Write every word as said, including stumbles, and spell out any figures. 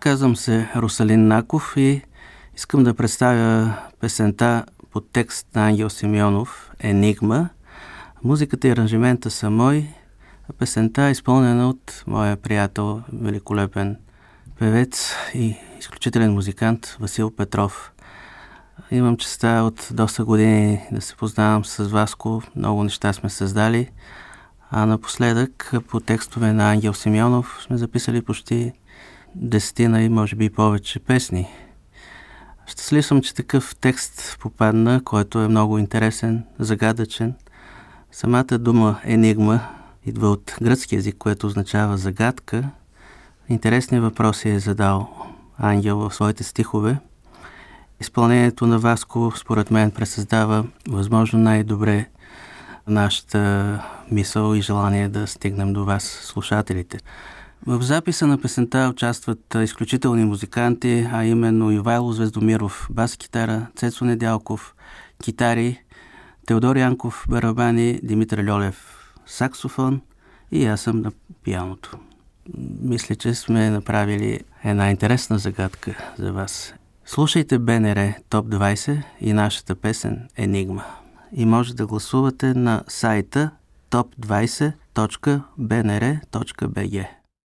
Казвам се Русалин Наков и искам да представя песента по текст на Ангел Симеонов «Енигма». Музиката и аранжимента са мои, а песента е изпълнена от моя приятел, великолепен певец и изключителен музикант Васил Петров. Имам честа от доста години да се познавам с Васко, много неща сме създали, а напоследък по текстове на Ангел Симеонов сме записали почти десетина и може би повече песни. Щастлив съм, че такъв текст попадна, който е много интересен, загадъчен. Самата дума енигма идва от гръцки език, което означава загадка. Интересни въпроси е задал Ангел в своите стихове. Изпълнението на Васко, според мен, пресъздава възможно най-добре нашата мисъл и желание да стигнем до вас, слушателите. В записа на песента участват изключителни музиканти, а именно Ивайло Звездомиров, бас-китара, Цецо Недялков, китари, Теодор Янков, барабани, Димитър Льолев, саксофон и аз съм на пианото. Мисля, че сме направили една интересна загадка за вас. Слушайте БНР Топ двайсет и нашата песен «Енигма». И може да гласувате на сайта топ двайсет точка б н р точка б г.